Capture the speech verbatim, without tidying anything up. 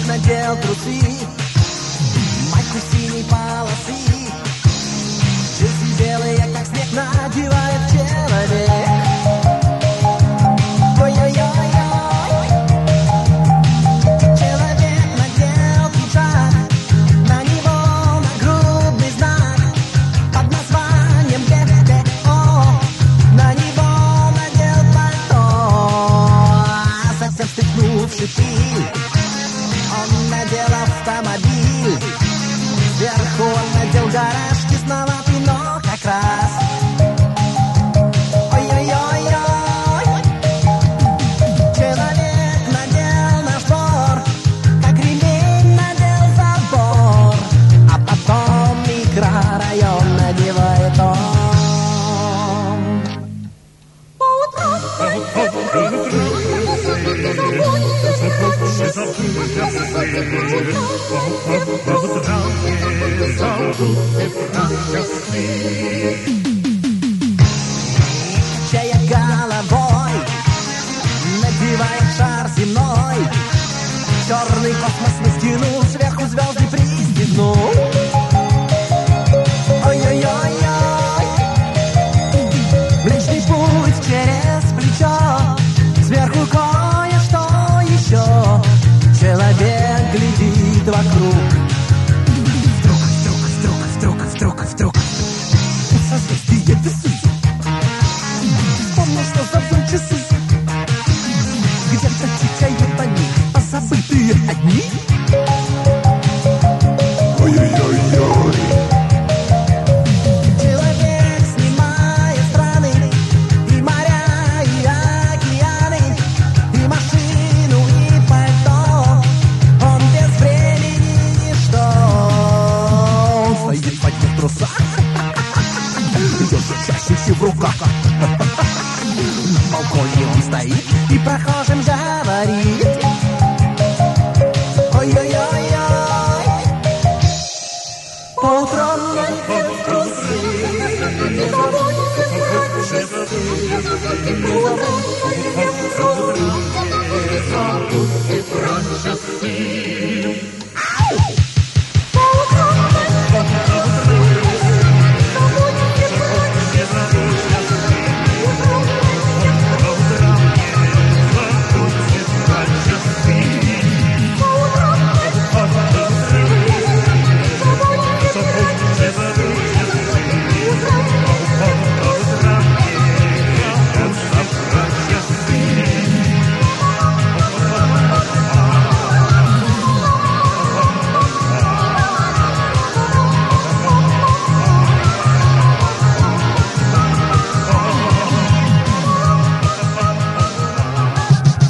надел трусы, майку синей полосы, джинсы белые, как снег, надевает человек. Ой-ой-ой-ой. Человек надел пиджак, на него нагрудный знак под названием гэ тэ о. На него надел пальто, совсем стыкнувший пыль. Он надел автомобиль, сверху он надел гараж, тесноватый, но как раз. Ой-ой-ой-ой. Человек надел на шпор, как ремень надел забор, а потом микрорайон надевает он. По утрам качая головой, надевая шар земной, черный космос настянул, сверху звезды пристегнул. Ой-ой-ой-ой. Млечный путь через плечо, сверху кое-что еще. Человек глядит вокруг. Вдруг, вдруг, вдруг, вдруг, вдруг, вдруг созвездие весы. Вспомнил, что забыл часы. Где-то тикают они, позабытые одни. Ой-ой-ой-ой. Человек снимает страны, и моря, и океаны, и машину, и пальто. Он без времени ничто. Он стоит в одних трусах, держит чаще в руках. На балконе он стоит и прохожим говорит. Ой-ой-ой-ой. По утрам надел трусы, не забудьте про часы.